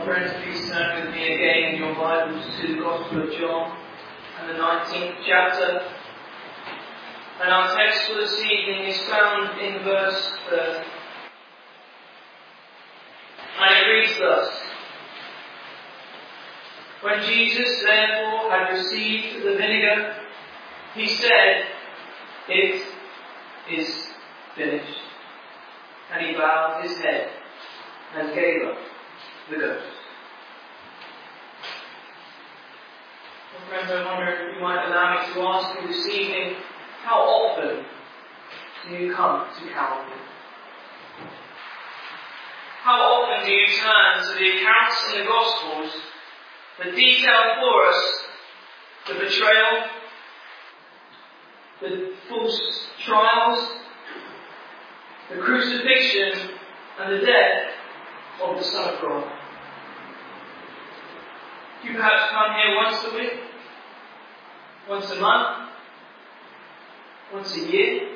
Friends, please turn with me again in your Bibles to the Gospel of John and the 19th chapter. And our text for this evening is found in verse 30. And it reads thus: When Jesus therefore had received the vinegar, he said, "It is finished." And he bowed his head and gave up the ghost. Well, friends, I wonder if you might allow me to ask you this evening, how often do you come to Calvary? How often do you turn to the accounts in the Gospels that detail for us the betrayal, the false trials, the crucifixion, and the death of the Son of God? Do you perhaps come here once a week, once a month, once a year?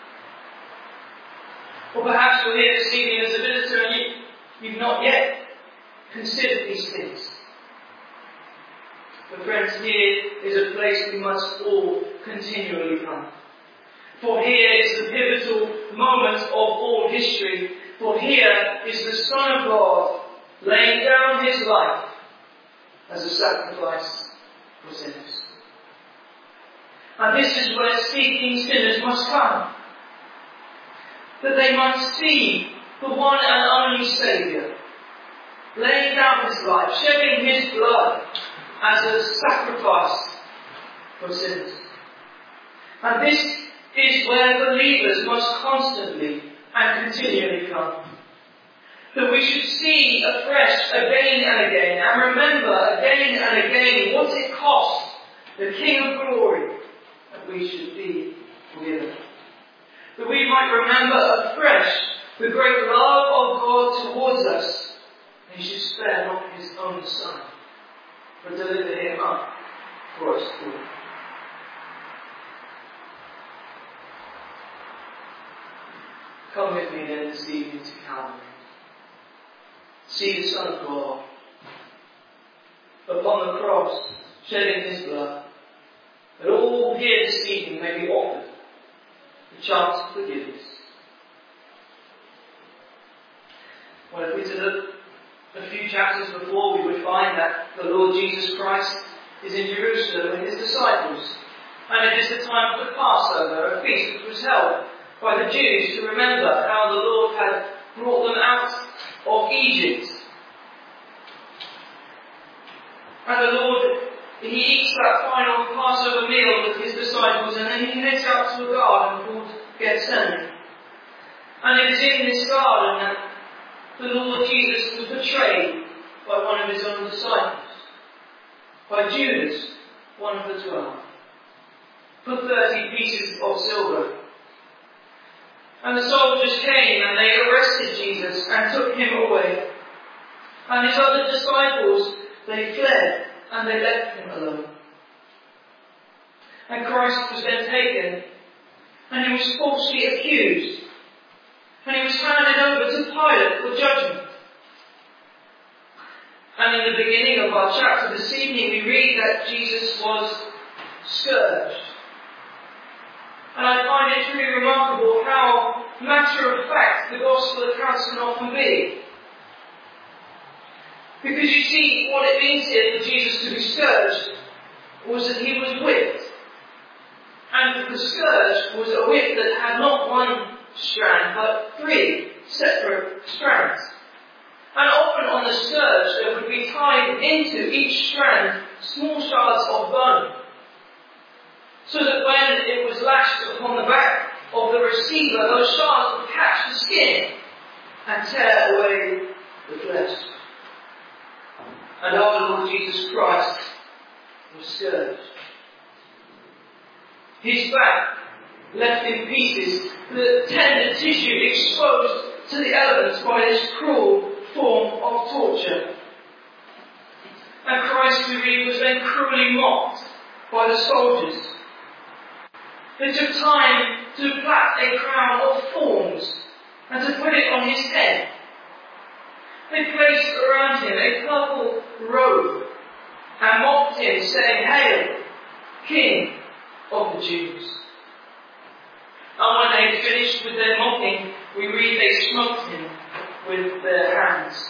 Or perhaps you're here this evening as a visitor and you've not yet considered these things. But friends, here is a place we must all continually come. For here is the pivotal moment of all history. For here is the Son of God laying down his life as a sacrifice for sinners. And this is where seeking sinners must come, that they might see the one and only Saviour laying down his life, shedding his blood as a sacrifice for sinners. And this is where believers must constantly and continually come. That we should see afresh again and again, and remember again and again what it cost the King of Glory that we should be forgiven. That we might remember afresh the great love of God towards us, and he should spare not his own Son, but deliver him up for us all. Come with me then this evening to Calvary. See the Son of God upon the cross, shedding his blood, that all here this evening may be offered the chance of forgiveness. Well, if we were to look a few chapters before, we would find that the Lord Jesus Christ is in Jerusalem with his disciples, and it is the time of the Passover, a feast which was held by the Jews to remember how the Lord had brought them out of Egypt. And the Lord, he eats that final Passover meal with his disciples, and then he heads out to a garden called Gethsemane. And it is in this garden that the Lord Jesus was betrayed by one of his own disciples, by Judas, one of the 12, for 30 pieces of silver. And the soldiers came and they arrested Jesus and took him away. And his other disciples, they fled and they left him alone. And Christ was then taken and he was falsely accused. And he was handed over to Pilate for judgment. And in the beginning of our chapter this evening we read that Jesus was scourged. And I find it truly remarkable how matter of fact the Gospel accounts can often be. Because you see, what it means here for Jesus to be scourged was that he was whipped. And the scourge was a whip that had not one strand, but 3 separate strands. And often on the scourge there would be tied into each strand small shards of bone, so that when it was lashed upon the back of the receiver, those shards would catch the skin and tear away the flesh. And our Lord Jesus Christ was scourged. His back left in pieces, the tender tissue exposed to the elements by this cruel form of torture. And Christ, we read, was then cruelly mocked by the soldiers. They took time to plait a crown of thorns and to put it on his head. They placed around him a purple robe and mocked him, saying, "Hail, King of the Jews." And when they had finished with their mocking, we read they smote him with their hands.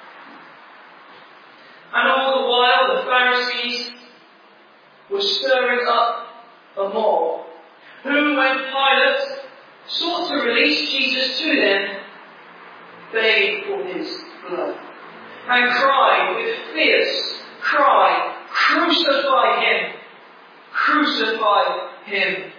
And all the while the Pharisees were stirring up a mob, who, when Pilate sought to release Jesus to them, begged for his blood, and cried with fierce cry, "Crucify him! Crucify him!"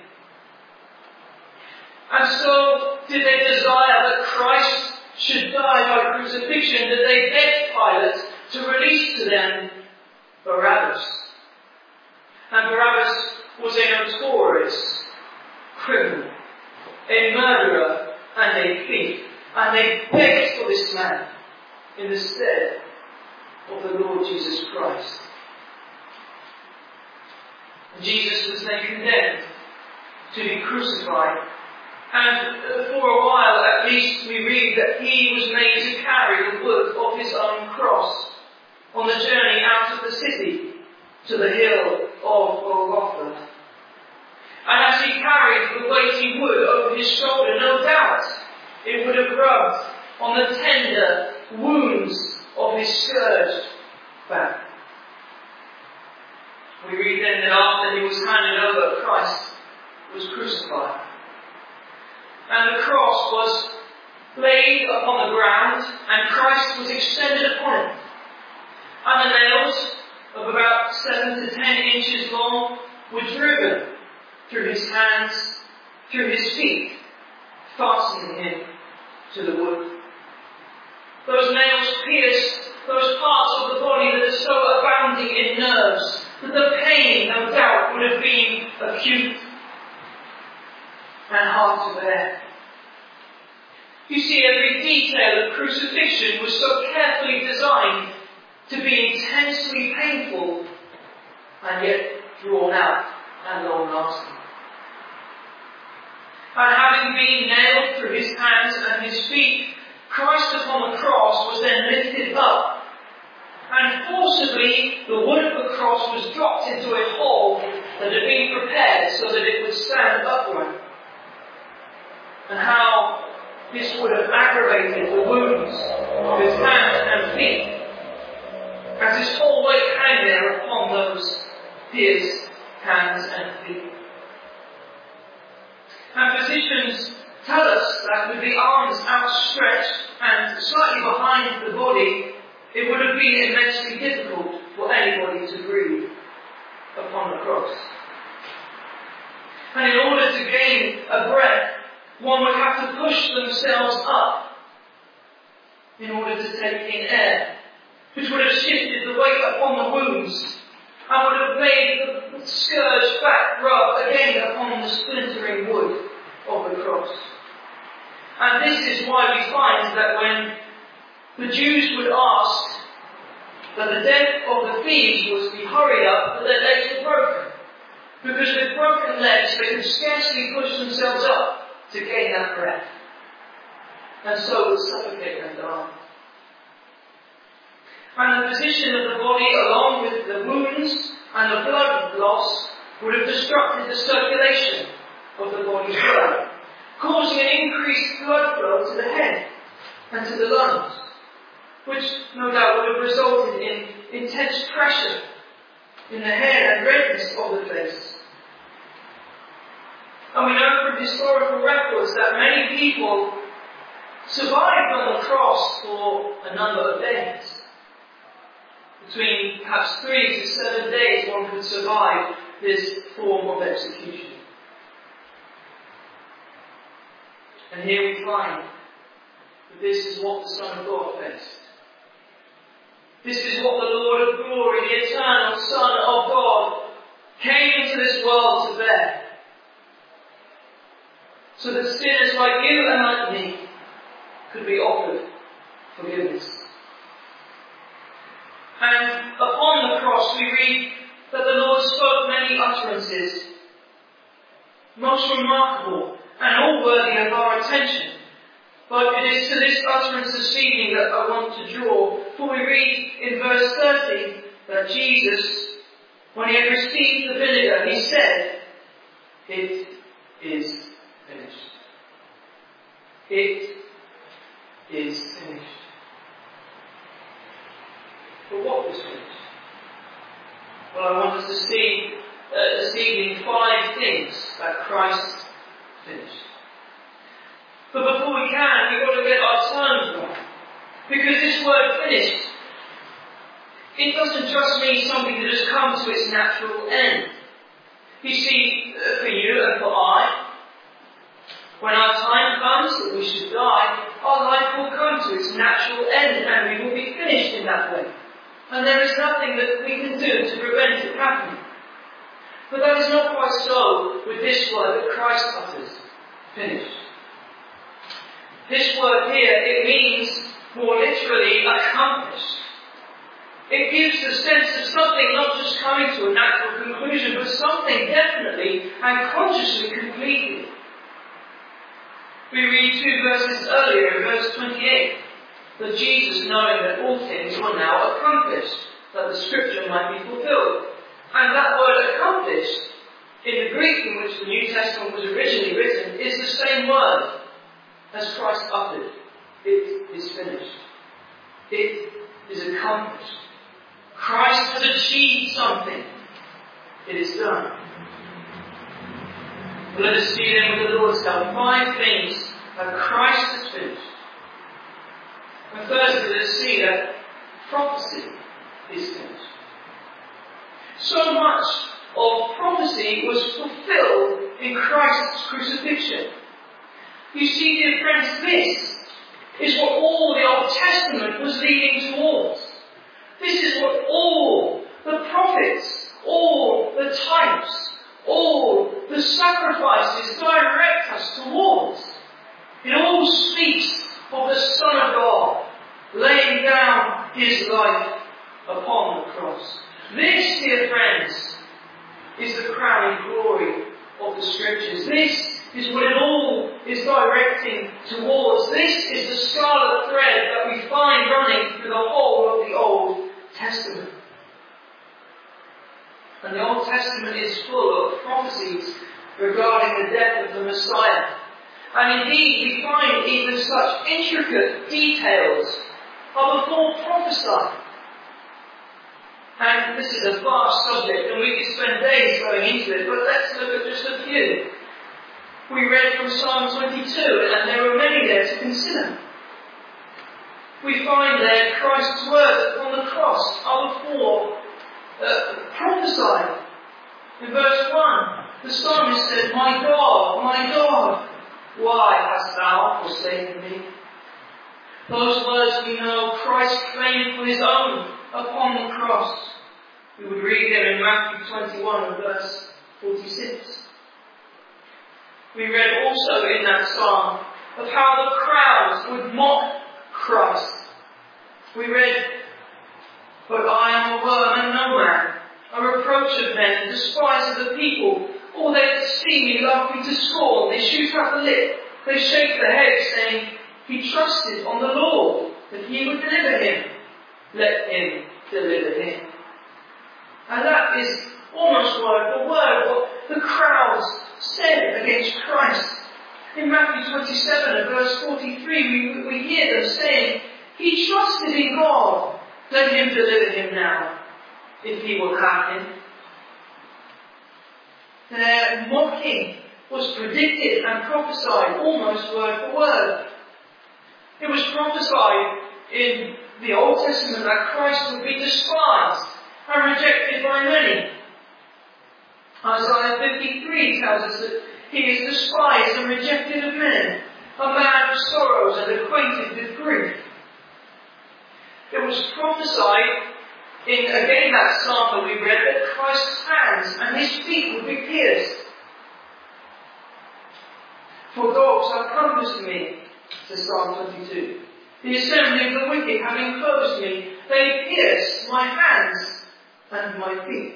And so did they desire that Christ should die by crucifixion, that they begged Pilate to release to them Barabbas. And Barabbas was a notorious criminal, a murderer and a thief. And they begged for this man in the stead of the Lord Jesus Christ. And Jesus was then condemned to be crucified. And for a while at least we read that he was made to carry the wood of his own cross on the journey out of the city to the hill of Golgotha. And as he carried the weighty wood over his shoulder, no doubt it would have rubbed on the tender wounds of his scourged back. We read then that after he was handed over, Christ was crucified. And the cross was laid upon the ground, and Christ was extended upon it. And the nails, of about 7 to 10 inches long, were driven through his hands, through his feet, fastening him to the wood. Those nails pierced those parts of the body that are so abounding in nerves that the pain, no doubt, would have been acute and hard to bear. You see, every detail of crucifixion was so carefully designed to be intensely painful and yet drawn out and long-lasting. And having been nailed through his hands and his feet, Christ upon the cross was then lifted up, and forcibly the wood of the cross was dropped into a hole that had been prepared so that it would stand upright. And how this would have aggravated the wounds of his hands and feet, as his whole weight hung there upon those pierced hands and feet. And physicians tell us that with the arms outstretched and slightly behind the body, it would have been immensely difficult for anybody to breathe upon the cross. And in order to gain a breath, one would have to push themselves up in order to take in air, which would have shifted the weight upon the wounds and would have made the scourged back rub again upon the splintering wood of the cross. And this is why we find that when the Jews would ask that the death of the thieves was to be hurried up, that their legs were broken. Because with broken legs they could scarcely push themselves up to gain that breath, and so would suffocate and die. And the position of the body, along with the wounds and the blood loss, would have disrupted the circulation of the body's blood, causing an increased blood flow to the head and to the lungs, which no doubt would have resulted in intense pressure in the hair and redness of the face. And we know from historical records that many people survived on the cross for a number of days. Between perhaps 3 to 7 days one could survive this form of execution. And here we find that this is what the Son of God faced. This is what the Lord of glory, the eternal Son of God, came into this world to bear. So that sinners like you and like me could be offered forgiveness. And upon the cross we read that the Lord spoke many utterances, most remarkable and all worthy of our attention. But it is to this utterance this evening that I want to draw. For we read in verse 30 that Jesus, when he had received the vinegar, he said, "It is finished." It is finished. But what was finished? Well, I want us to see this evening 5 things that Christ finished. But before we can, we've got to get our terms right. Because this word finished, it doesn't just mean something that has come to its natural end. You see, for you and for I, when our time comes that we should die, our life will come to its natural end and we will be finished in that way. And there is nothing that we can do to prevent it happening. But that is not quite so with this word that Christ utters, finished. This word here, it means more literally accomplished. It gives the sense of something not just coming to a natural conclusion, but something definitely and consciously completed. We read 2 verses earlier, in verse 28, that Jesus, knowing that all things were now accomplished, that the scripture might be fulfilled. And that word accomplished, in the Greek in which the New Testament was originally written, is the same word as Christ uttered. It is finished. It is accomplished. Christ has achieved something. It is done. Well, let us see then with the Lord's help 5 things that Christ has finished. And firstly, let us see that prophecy is finished. So much of prophecy was fulfilled in Christ's crucifixion. You see, dear friends, this is what all the Old Testament was leading towards. This is what all the prophets, all the types, all the sacrifices direct us towards. It all speaks of the Son of God laying down his life upon the cross. This, dear friends, is the crowning glory of the Scriptures. This is what it all is directing towards. This is the scarlet thread that we find running through the whole of the Old Testament. And the Old Testament is full of prophecies regarding the death of the Messiah. And indeed, we find even such intricate details are before prophesied. And this is a vast subject, and we could spend days going into it, but let's look at just a few. We read from Psalm 22, and there are many there to consider. We find there Christ's words upon the cross are before prophesied. In verse 1, the psalmist said, my God, why hast thou forsaken me?" Those words we know Christ claimed for his own upon the cross. We would read them in Matthew 21 verse 46. We read also in that psalm of how the crowds would mock Christ. We read, "But I am a worm and no man, a reproach of men, despised of the people. All they that see me laugh me to scorn. They shoot out the lip, they shake the head, saying, He trusted on the Lord, that he would deliver him. Let him deliver him." And that is almost word for word what the crowds said against Christ. In Matthew 27 and verse 43, we hear them saying, "He trusted in God. Let him deliver him now, if he will have him." Their mocking was predicted and prophesied almost word for word. It was prophesied in the Old Testament that Christ would be despised and rejected by many. Isaiah 53 tells us that he is despised and rejected of men, a man of sorrows and acquainted with grief. It was prophesied in, again, that psalm that we read, that Christ's hands and his feet would be pierced. "For dogs have compassed me," says Psalm 22. "The assembly of the wicked have enclosed me. They pierced my hands and my feet."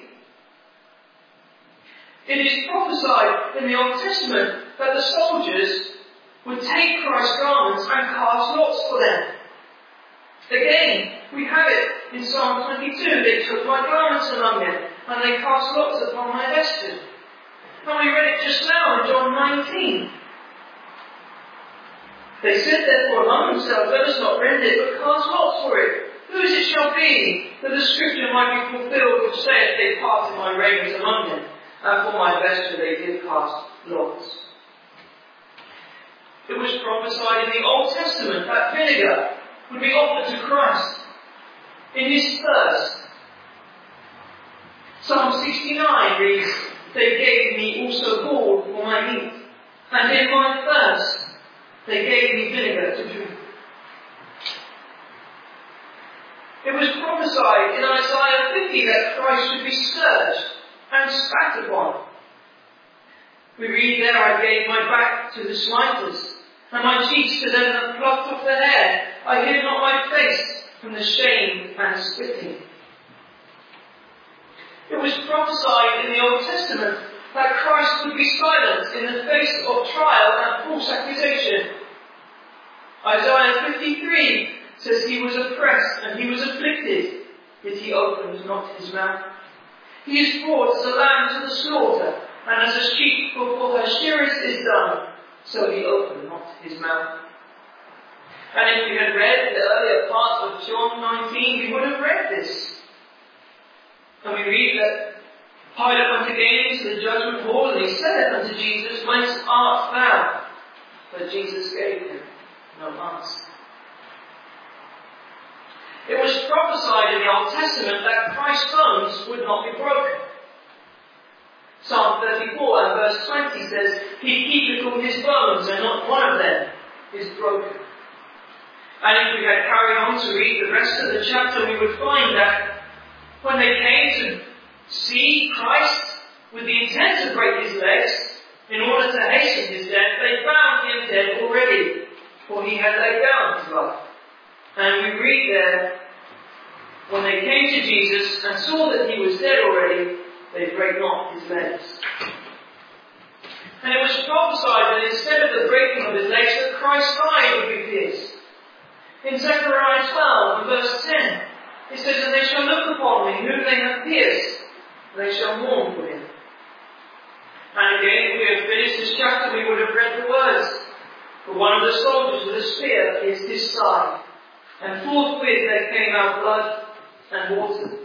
It is prophesied in the Old Testament that the soldiers would take Christ's garments and cast lots for them. Again, we have it in Psalm 22. They took my garments among them, and they cast lots upon my vesture. And we read it just now in John 19. They said therefore among themselves, let us not rend it, but cast lots for it. Whose it shall be, that the scripture might be fulfilled, which saith, they parted my raiment among them, and for my vesture they did cast lots. It was prophesied in the Old Testament that vinegar would be offered to Christ in his thirst. Psalm 69 reads, they gave me also gall for my meat, and in my thirst they gave me vinegar to drink. It was prophesied in Isaiah 50 that Christ should be scourged and spat upon. We read there, I gave my back to the smiters, and my cheeks to them that plucked off the hair. I hid not my face from the shame and spitting. It was prophesied in the Old Testament that Christ would be silent in the face of trial and false accusation. Isaiah 53 says he was oppressed and he was afflicted, yet he opened not his mouth. He is brought as a lamb to the slaughter, and as a sheep before her shearers is dumb, so he opened not his mouth. And if we had read the earlier part of John 19, we would have read this. And we read that Pilate went again into the judgment hall, and he said unto Jesus, whence art thou? But Jesus gave him no answer. It was prophesied in the Old Testament that Christ's bones would not be broken. Psalm 34 and verse 20 says, he keepeth all his bones, and not one of them is broken. And if we had carried on to read the rest of the chapter, we would find that when they came to see Christ with the intent to break his legs, in order to hasten his death, they found him dead already, for he had laid down his life. And we read there, when they came to Jesus and saw that he was dead already, they brake not his legs. And it was prophesied that instead of the breaking of his legs, that Christ's thigh would be pierced. In Zechariah 12 and verse 10, it says, and they shall look upon me, whom they have pierced, and they shall mourn for him. And again, if we had finished this chapter, we would have read the words. For one of the soldiers with a spear pierced his side, and forthwith there came out blood and water.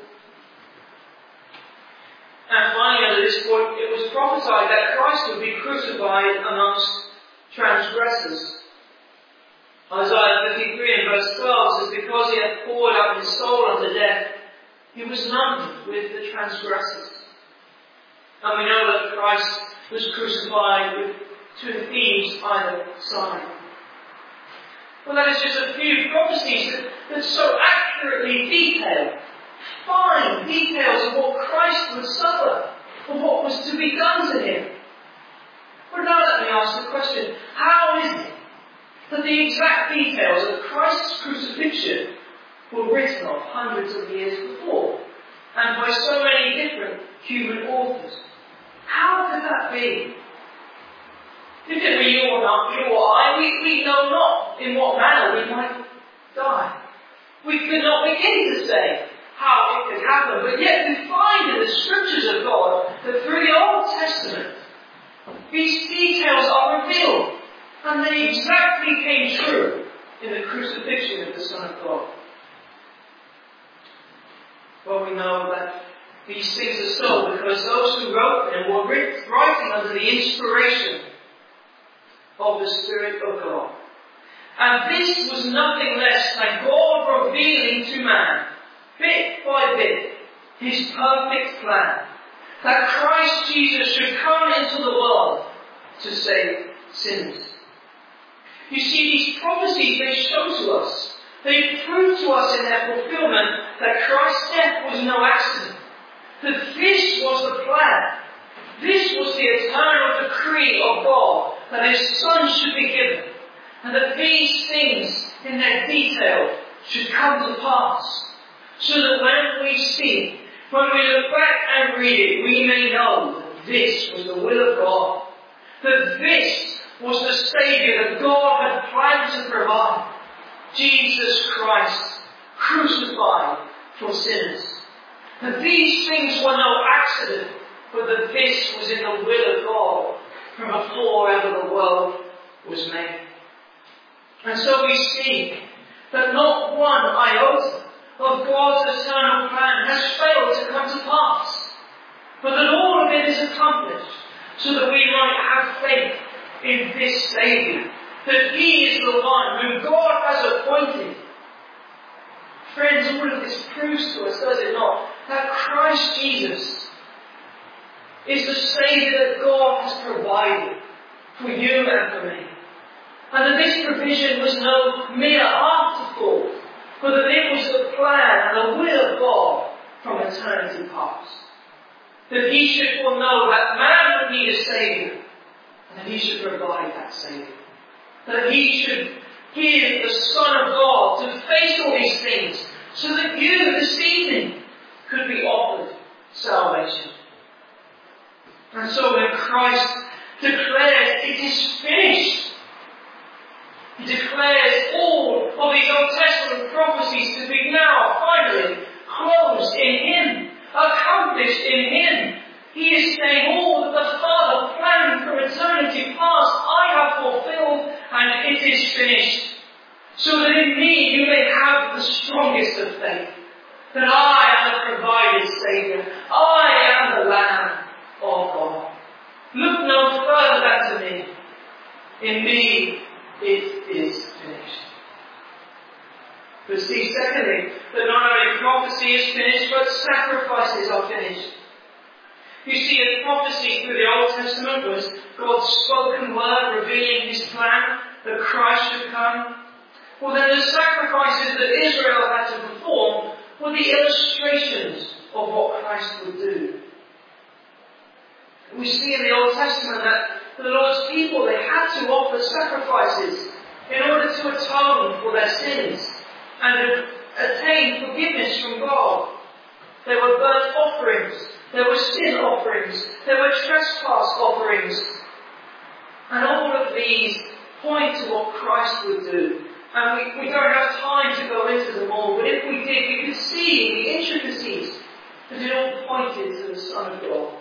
And finally, under this point, it was prophesied that Christ would be crucified amongst transgressors. Isaiah 53 and verse 12 says, because he had poured out his soul unto death, he was numbered with the transgressors. And we know that Christ was crucified with two thieves either side. Well, that is just a few prophecies that so accurately detail, fine details of what Christ would suffer, of what was to be done to him. But now let me ask the question, how is it that the exact details of Christ's crucifixion were written of hundreds of years before, and by so many different human authors? How could that be? If it were you or not, you or I, we know not in what manner we might die. We could not begin to say how it could happen, but yet we find in the scriptures of God that through the Old Testament, these details are revealed, and they exactly came true in the crucifixion of the Son of God. Well, we know that these things are so because those who wrote them were writing under the inspiration of the Spirit of God. And this was nothing less than God revealing to man, bit by bit, his perfect plan, that Christ Jesus should come into the world to save sinners. You see, these prophecies, they show to us, they prove to us in their fulfillment that Christ's death was no accident, that this was the plan. This was the eternal decree of God, that his Son should be given, and that these things in their detail should come to pass, so that when we see, when we look back and read it, we may know that this was the will of God, that this was the Saviour that God had planned to provide. Jesus Christ, crucified for sinners. That these things were no accident, but that this was in the will of God from before ever the world was made. And so we see that not one iota of God's eternal plan has failed to come to pass, but that all of it is accomplished so that we might have faith in this Saviour, that He is the one whom God has appointed. Friends, all of this proves to us, does it not, that Christ Jesus is the Saviour that God has provided for you and for me. And that this provision was no mere afterthought, but that it was the plan and the will of God from eternity past. That He should foreknow that man would need a Saviour, and that He should provide that Saviour. That He should give the Son of God to face all these things, so that you this evening could be offered salvation. And so when Christ declares it is finished, He declares all of these Old Testament prophecies to be now finally closed in Him, accomplished in Him. He is saying all that the Father planned from eternity past, I have fulfilled, and it is finished. So that in me you may have the strongest of faith, that I am the provided Saviour, I am the Lamb of God. Look no further than to me. In me it is finished. But see, secondly, that not only prophecy is finished, but sacrifices are finished. You see, a prophecy through the Old Testament was God's spoken word revealing His plan that Christ should come. Well, then the sacrifices that Israel had to perform were the illustrations of what Christ would do. We see in the Old Testament that the Lord's people, they had to offer sacrifices in order to atone for their sins and to attain forgiveness from God. There were burnt offerings, there were sin offerings, there were trespass offerings. And all of these point to what Christ would do. And we don't have time to go into them all, but if we did, we could see the intricacies that it all pointed to the Son of God.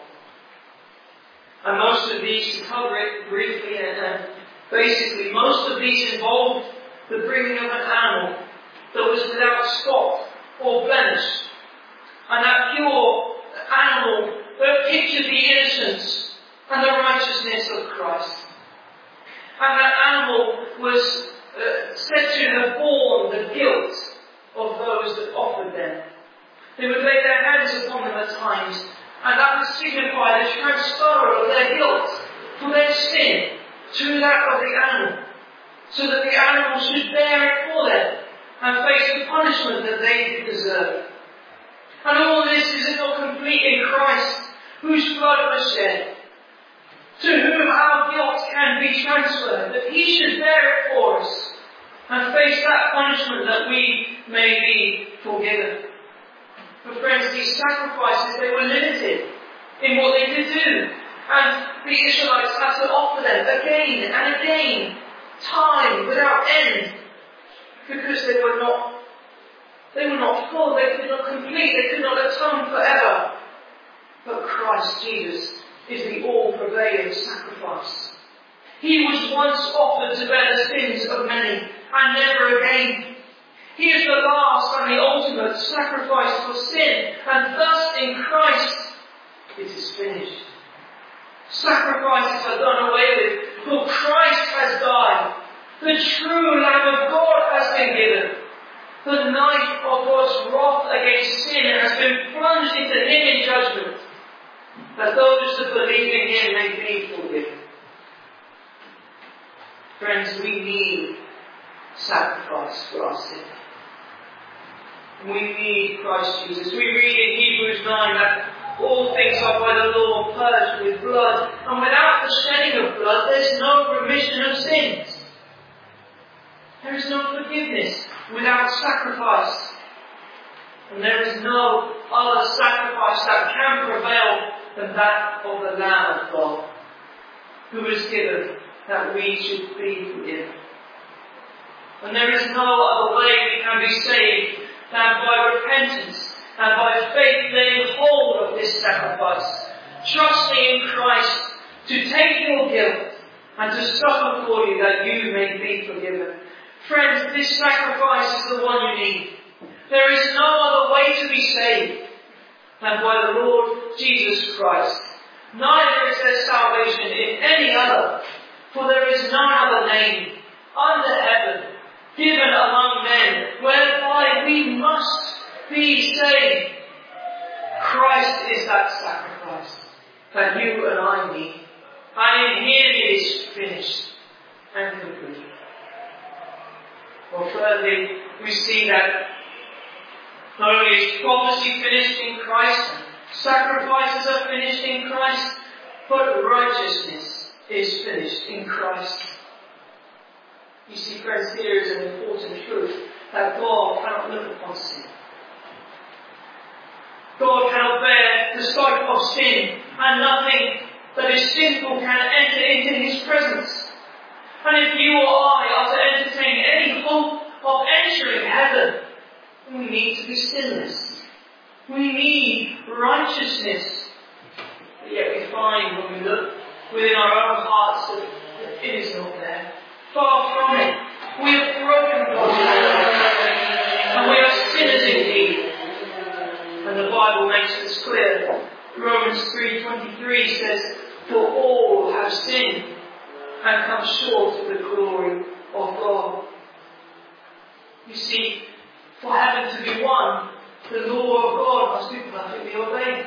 And most of these, to cover it briefly, and basically most of these involved the bringing of an animal that was without spot or blemish. And that pure animal that pictured the innocence and the righteousness of Christ. And that animal was said to have borne the guilt of those that offered them. They would lay their hands upon them at times, and that would signify the transfer of their guilt for their sin to that of the animal, so that the animal should bear it for them and face the punishment that they did deserve. And all this is not complete in Christ, whose blood was shed, to whom our guilt can be transferred, that He should bear it for us and face that punishment that we may be forgiven. But friends, these sacrifices, they were limited in what they could do. And the Israelites had to offer them again and again, time without end, because they were not full, they could not complete, they could not atone forever. But Christ Jesus is the all-prevailing sacrifice. He was once offered to bear the sins of many, and never again. He is the last and the ultimate sacrifice for sin, and thus in Christ it is finished. Sacrifices are done away with, for Christ has died. The true Lamb of God has been given. The knife of God's wrath against sin has been plunged into Him in judgment, that those that believe in Him may be forgiven. Friends, we need sacrifice for our sin. We need Christ Jesus. We read in Hebrews 9 that all things are by the law purged with blood, and without the shedding of blood there's no remission of sins. There is no forgiveness without sacrifice. And there is no other sacrifice that can prevail than that of the Lamb of God, who is given that we should be forgiven. And there is no other way we can be saved than by repentance and by faith laying hold of this sacrifice, trusting in Christ to take your guilt and to suffer for you that you may be forgiven. Friends, this sacrifice is the one you need. There is no other way to be saved than by the Lord Jesus Christ. Neither is there salvation in any other, for there is none other name under heaven given among men whereby we must be saved. Christ is that sacrifice that you and I need. And in Him it is finished and complete. Well, thirdly, we see that not only is prophecy finished in Christ, sacrifices are finished in Christ, but righteousness is finished in Christ. You see, friends, here is an important truth, that God cannot look upon sin. God cannot bear the sight of sin, and nothing that is sinful can enter into His presence. And if you or I are to entertain any hope of entering heaven, we need to be sinless. We need righteousness. But yet we find when we look within our own hearts that it is not there. Far from it. We have broken God's law, and we are sinners indeed. And the Bible makes this clear. Romans 3:23 says, "For all have sinned and come short of the glory of God." You see, for heaven to be won, the law of God must be perfectly obeyed.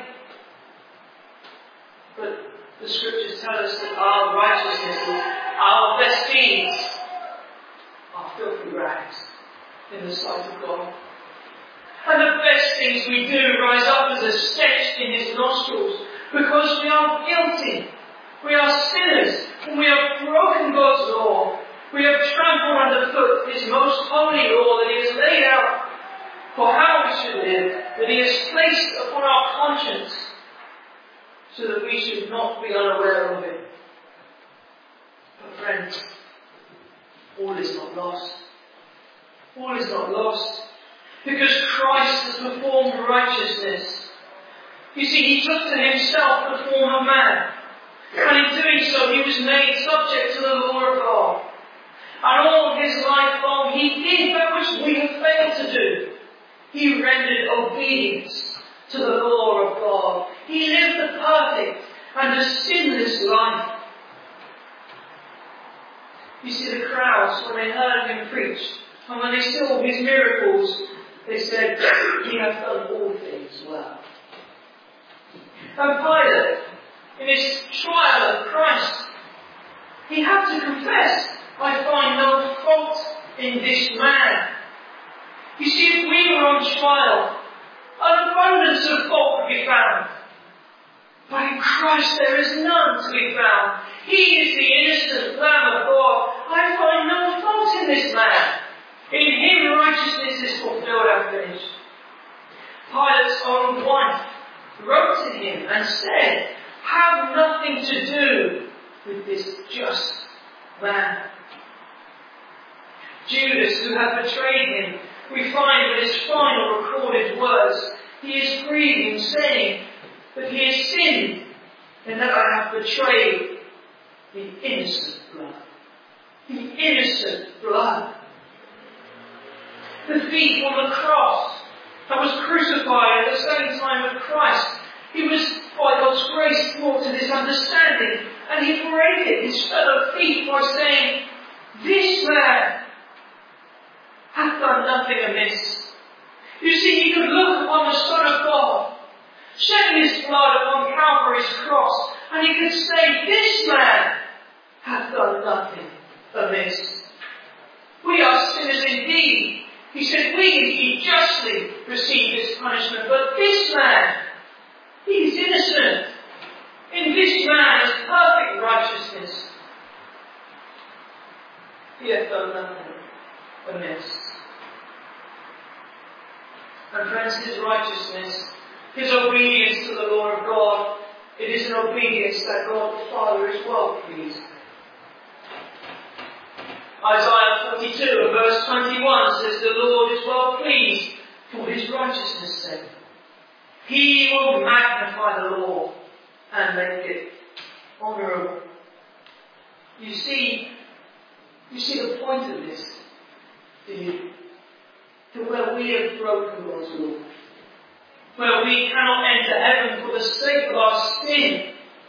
But the Scriptures tell us that our righteousness, our best deeds, are filthy rags in the sight of God. And the best things we do rise up as a stench in His nostrils, because we are guilty. We are sinners, and we have broken God's law. We have trampled underfoot His most holy law that He has laid out for how we should live, that He has placed upon our conscience, so that we should not be unaware of it. But friends, all is not lost. All is not lost, because Christ has performed righteousness. You see, He took to Himself the form of man, and in doing so He was made subject to the law of God. And all His life long He did that which we have failed to do. He rendered obedience to the law of God. He lived a perfect and a sinless life. You see, the crowds, when they heard Him preach, and when they saw His miracles, they said, "He hath done all things well." And Pilate, in his trial of Christ, he had to confess, "I find no fault in this man." You see, if we were on trial, an abundance of fault would be found. But in Christ there is none to be found. He is the innocent Lamb of God. I find no fault in this man. In Him righteousness is fulfilled and finished. Pilate's own wife wrote to him and said, "Have nothing to do with this just man." Judas, who had betrayed Him, we find in his final recorded words, he is grieving, saying that he has sinned and that I have betrayed the innocent blood. The innocent blood. The thief on the cross that was crucified at the same time with Christ, he was, by God's grace, brought to this understanding, and he paraded his fellow thief by saying, "This man hath done nothing amiss." You see, he could look upon the Son of God, shedding His blood upon Calvary's cross, and he could say, "This man hath done nothing amiss." We are sinners indeed. He said, "We indeed justly receive this punishment, but this man, he is innocent. In this man is perfect righteousness. He hath done nothing amiss." And friends, His righteousness, His obedience to the law of God, it is an obedience that God the Father is well pleased. Isaiah 42 and verse 21 says, the Lord is well pleased for his righteousness' sake. He will magnify the law and make it honourable. You see the point of this, do you? To where we have broken God's law, where we cannot enter heaven for the sake of our sin.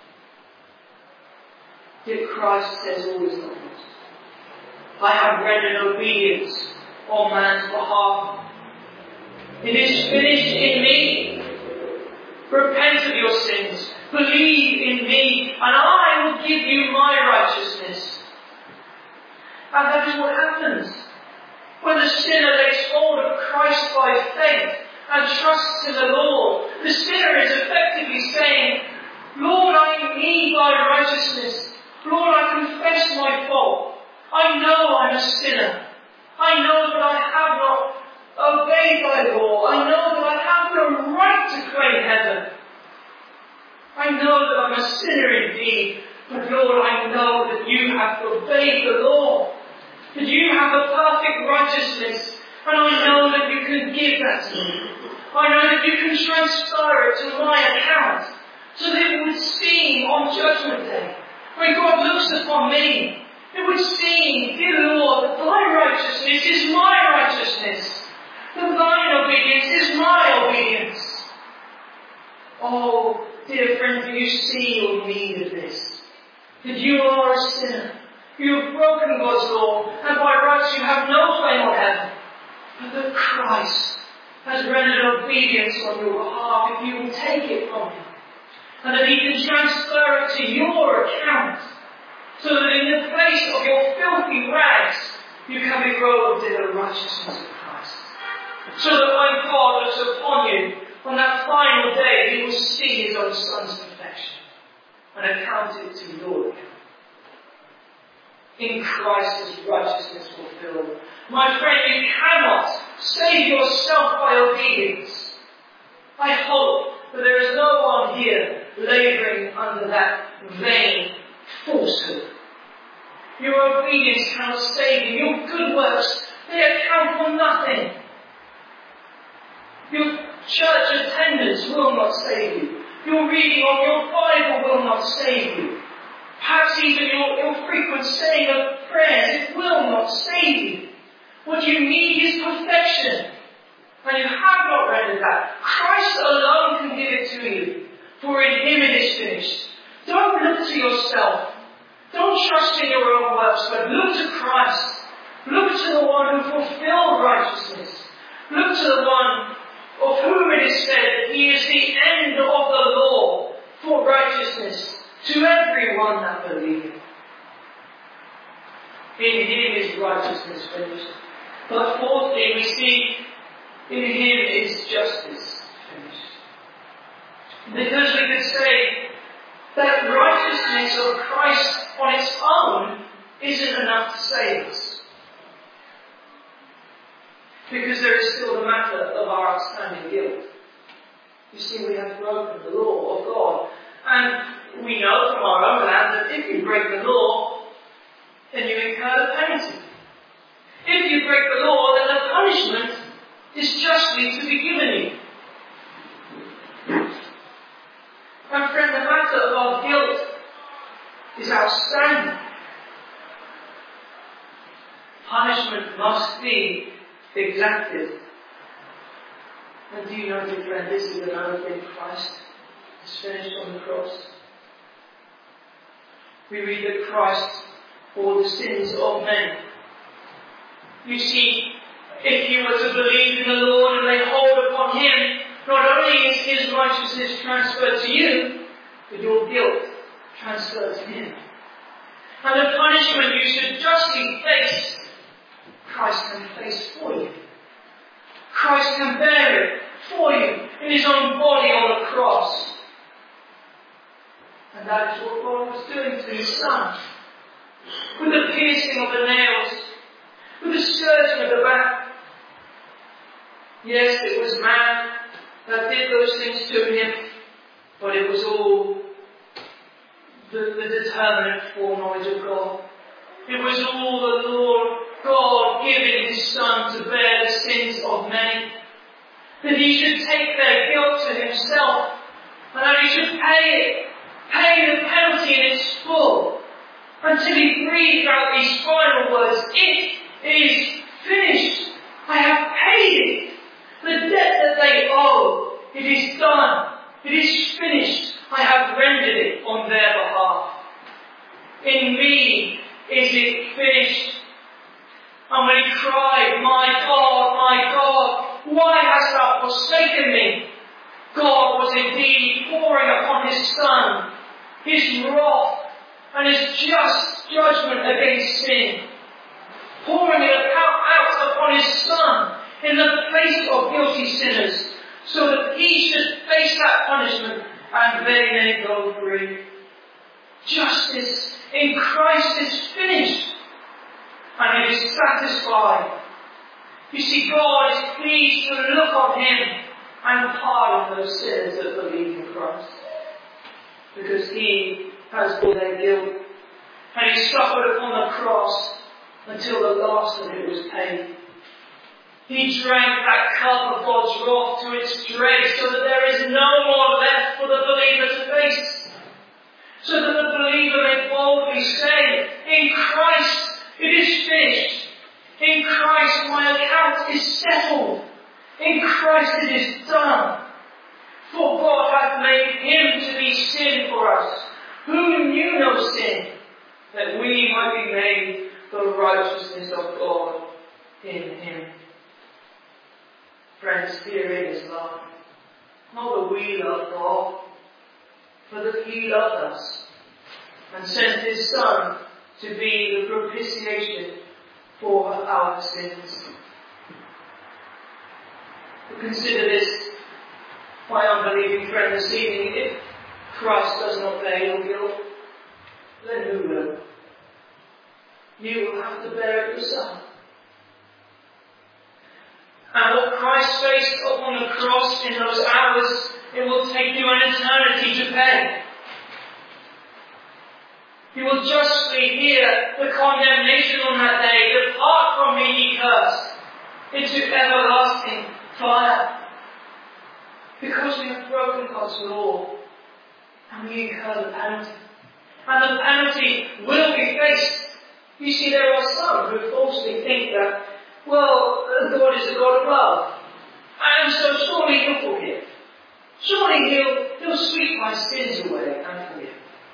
Yet Christ says all is not lost. I have rendered obedience on man's behalf. It is finished in me. Repent of your sins. Believe in me, and I will give you my righteousness. And that is what happens when the sinner lays hold of Christ by faith and trusts in the Lord. The sinner is effectively saying, Lord, I need thy righteousness. Lord, I confess my fault. I know I'm a sinner. I know that I have not obeyed thy law. I know that I have no right to claim heaven. I know that I'm a sinner indeed. But Lord, I know that you have obeyed the law. That you have a perfect righteousness. And I know that you can give that to me. I know that you can transfer it to my account. So that it would seem on Judgment Day, when God looks upon me, it would seem, dear Lord, that thy righteousness is my righteousness. That thine obedience is my obedience. Oh, dear friend, do you see your need of this? That you are a sinner. You have broken God's law, and by rights you have no claim on heaven. But that Christ has rendered obedience on your behalf if you will take it from him. And that he can transfer it to your account, so that in the place of your filthy rags, you can be robed in the righteousness of Christ. So that when God looks upon you, on that final day, he will see his own Son's perfection and account it to your account. In Christ is righteousness fulfilled. My friend, you cannot save yourself by obedience. I hope that there is no one here labouring under that vain falsehood. Your obedience cannot save you. Your good works, they account for nothing. Your church attendance will not save you. Your reading of your Bible will not save you. Perhaps even your frequent saying of prayers, it will not save you. What you need is perfection. And you have not rendered that. Christ alone can give it to you. For in him it is finished. Don't look to yourself. Don't trust in your own works, but look to Christ. Look to the one who fulfilled righteousness. Look to the one of whom it is said that he is the end of the law for righteousness to everyone that believeth. In him is righteousness finished. But fourthly, we see in him is justice finished. Because we could say that righteousness of Christ on its own isn't enough to save us. Because there is still the matter of our outstanding guilt. You see, we have broken the law of God. And we know from our own land that if you break the law, then you incur the penalty. If you break the law, then the punishment is justly to be given you. My friend, the matter of our guilt is outstanding. Punishment must be exacted. And do you know, dear friend, this is another thing Christ has finished on the cross. We read that Christ bore the sins of men. You see, if you were to believe in the Lord and lay hold upon him, not only is his righteousness transferred to you, but your guilt transferred to him. And the punishment you should justly face, Christ can face for you. Christ can bear it for you in his own body on the cross. And that is what God was doing to his Son. With the piercing of the nails, with the scourging of the back. Yes, it was man that did those things to him, but it was all the determinate foreknowledge of God. It was all the Lord God giving His Son to bear the sins of many. That He should take their guilt to Himself, and that He should pay the penalty in its full, until He breathed out these final words, "It is finished. I have paid it. The debt that they owe, it is done. It is finished. I have rendered it on their behalf. In me is it finished." And when He cried, my God, why hast thou forsaken me?" God was indeed pouring upon His Son His wrath and His just judgment against sin, pouring it out upon His Son in the place of guilty sinners, so that He should face that punishment and they may go free. Justice in Christ is finished, and it is satisfied. You see, God is pleased to look on Him and pardon those sinners that believe in Christ, because He has bore their guilt, and He suffered upon the cross until the last of it was paid. He drank that cup of God's wrath to its dregs, so that there is no more left for the believer to face, so that the believer may boldly say, "In Christ it is finished. In Christ my account is settled. In Christ it is done. For God hath made Him to be sin for us, who knew no sin, that we might be made the righteousness of God in Him." Friends, herein is love. Not that we love God, but that He loved us and sent His Son to be the propitiation for our sins. But consider this, my unbelieving friend, this evening. If Christ does not bear your guilt, then who will? You will have to bear it yourself. And what Christ faced upon the cross in those hours, it will take you an eternity to pay. You will justly hear the condemnation on that day, "Depart from me, ye cursed, into everlasting fire." Because we have broken God's law, and we incur the penalty. And the penalty will be faced. You see, there are some who falsely think that, well, God is a God of love, and so surely He'll forgive. Surely He'll sweep my sins away and forgive.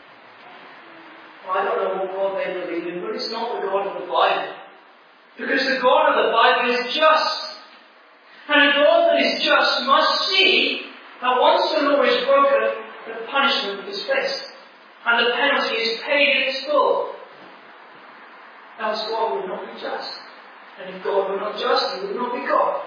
Well, I don't know what God they believe in, but it's not the God of the Bible. Because the God of the Bible is just. And a God that is just must see that once the law is broken, the punishment is faced, and the penalty is paid in its full. Else God would not be just. And if God were not just, He would not be God.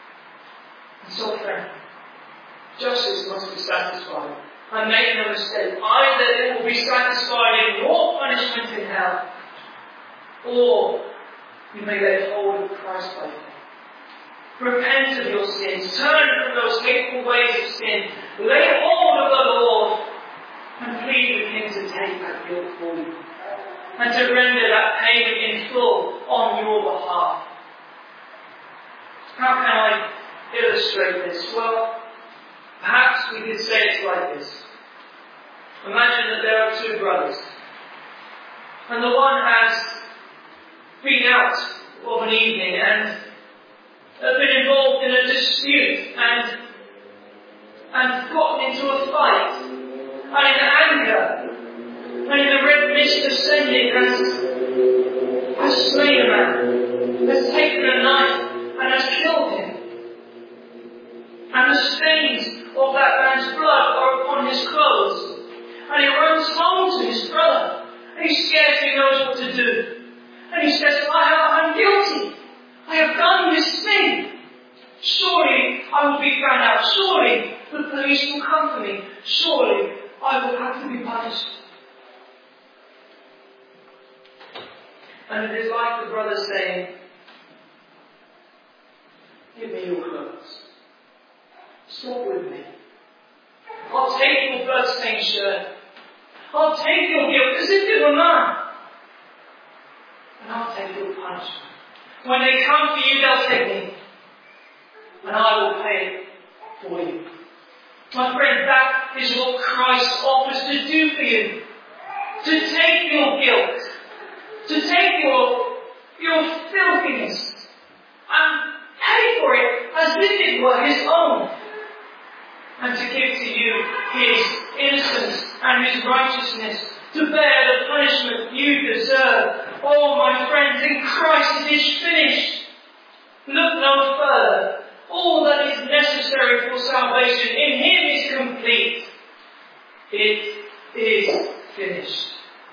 And so, friend, justice must be satisfied. And make no mistake, either it will be satisfied in your punishment in hell, or you may lay hold of Christ by faith. Repent of your sins, turn from those hateful ways of sin, lay hold of the Lord, and plead with Him to take that guilt for you, and to render that payment in full on your behalf. How can I illustrate this? Well, perhaps we could say it's like this. Imagine that there are two brothers, and the one has been out of an evening and been involved in a dispute and gotten into a fight, and in anger and in the red mist ascending has slain a man, has taken a knife and has killed him. And the stains of that man's blood are upon his clothes. And he runs home to his brother, and he scarcely knows what to do. And he says, I'm guilty. I have done this thing. Surely I will be found out. Surely the police will come for me. Surely I will have to be punished. And it is like the brother saying, give me your clothes. Stop with me. I'll take your blood-stained shirt. I'll take your guilt as if it were mine. punishment. When they come for you, they'll take me. And I will pay it for you. My friend, that is what Christ offers to do for you. To take your guilt, to take your filthiness, and pay for it as if it were His own. And to give to you His innocence and His righteousness, to bear the punishment you deserve. Oh, my friends, in Christ it is finished. Look no further. All that is necessary for salvation in Him is complete. It is finished.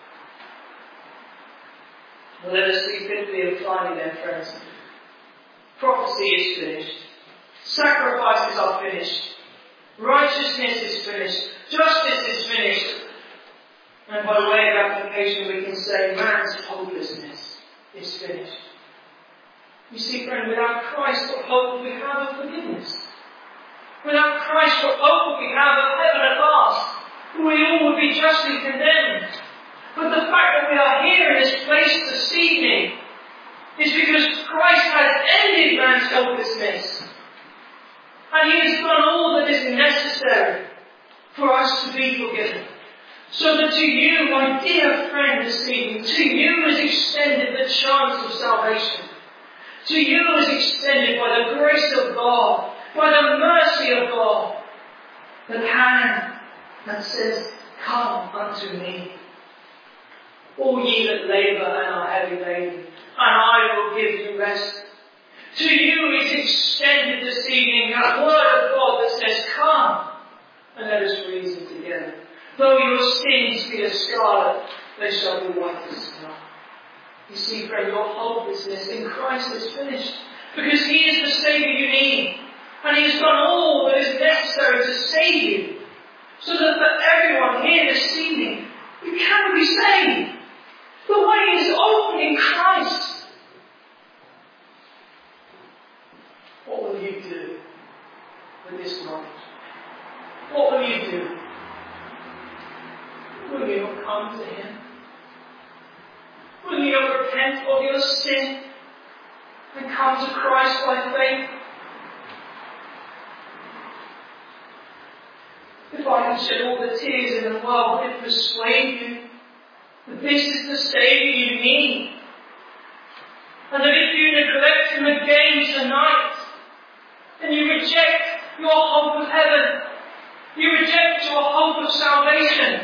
Well, let us see fifthly and finally then, friends. Prophecy is finished. Sacrifices are finished. Righteousness is finished. Justice is finished. And by way of application we can say man's hopelessness is finished. You see, friend, without Christ, what hope we have of forgiveness? Without Christ, what hope we have of heaven at last? We all would be justly condemned. But the fact that we are here in this place this evening is because Christ has ended man's hopelessness. And He has done all that is necessary for us to be forgiven. So that to you, my dear friend this evening, to you is extended the chance of salvation. To you is extended by the grace of God, by the mercy of God, the hand that says, "Come unto me, all ye that labour and are heavy laden, and I will give you rest." To you is extended this evening that word of God that says, "Come, and let us reason together. Though your sins be as scarlet, they shall be white as snow." You see, friend, your hopelessness in Christ is finished. Because He is the Saviour you need. And He has done all that is necessary to save you. So that for everyone here this evening, you can be saved. The way is open in Christ. What will you do with this knowledge? What will you do? Will you not come to Him? Will you not repent of your sin and come to Christ by faith? If I could shed all the tears in the world, would it persuade you that this is the Saviour you need? And that if you neglect Him again tonight, and you reject your hope of heaven, you reject your hope of salvation,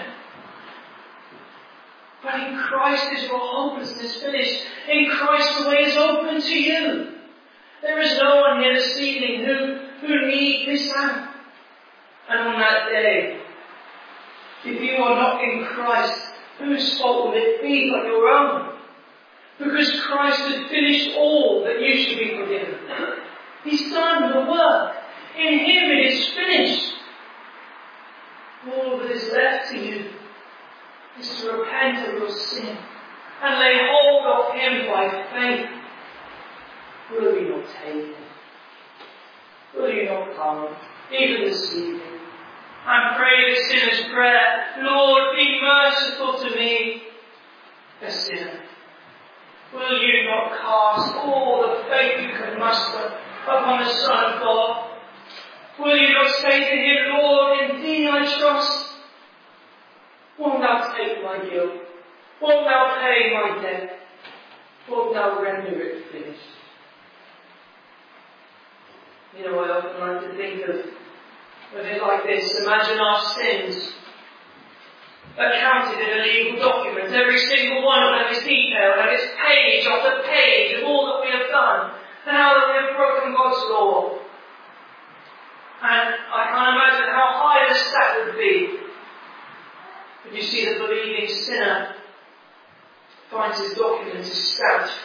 but in Christ is your hopelessness finished. In Christ the way is open to you. There is no one here this evening who need miss out. And on that day, if you are not in Christ, whose fault will it be but your own? Because Christ has finished all that you should be forgiven. He's done the work. In Him it is finished. All that is left to you is to repent of your sin and lay hold of Him by faith. Will you not take Him? Will you not come, even this evening, and pray the sinner's prayer, "Lord, be merciful to me, a sinner"? Will you not cast all the faith you can muster upon the Son of God? Will you not say to Him, "Lord, in Thee I trust. Wilt Thou take my guilt? Wilt Thou pay my debt? Wilt Thou render it finished?" You know, I often like to think of it like this. Imagine our sins accounted in a legal document. Every single one of them is detailed, and it's page after page of all that we have done, and how that we have broken God's law. And I can't imagine how high the stat would be. But you see, the believing sinner finds his document is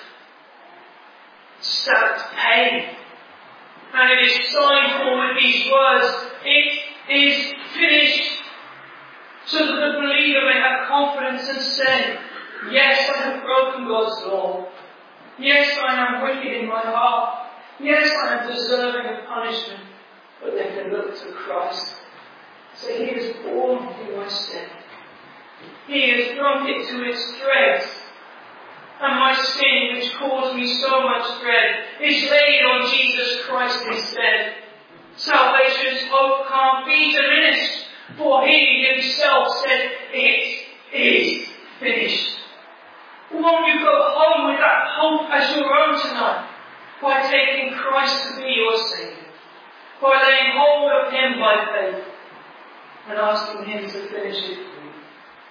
stamped pain. And it is signed for with these words, "It is finished." So that the believer may have confidence and say, "Yes, I have broken God's law. Yes, I am wicked in my heart. Yes, I am deserving of punishment." But they can look to Christ. Say, "He has borne for my sin. He has drunk it to its dregs. and my sin, which caused me so much dread, is laid on Jesus Christ instead. Salvation's hope can't be diminished, for He Himself said, it is finished. Won't you go home with that hope as your own tonight, by taking Christ to be your Saviour, by laying hold of Him by faith, and asking Him to finish it for you?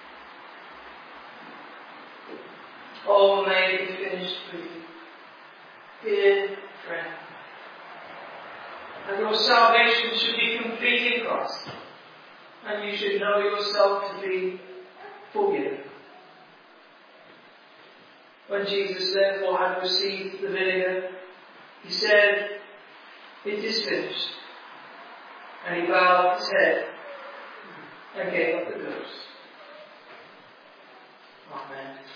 Oh, may it be finished for you, dear friend. And your salvation should be complete in Christ, and you should know yourself to be forgiven. When Jesus therefore had received the vinegar, He said, it is finished. And He bowed His head and gave up the ghost. Amen.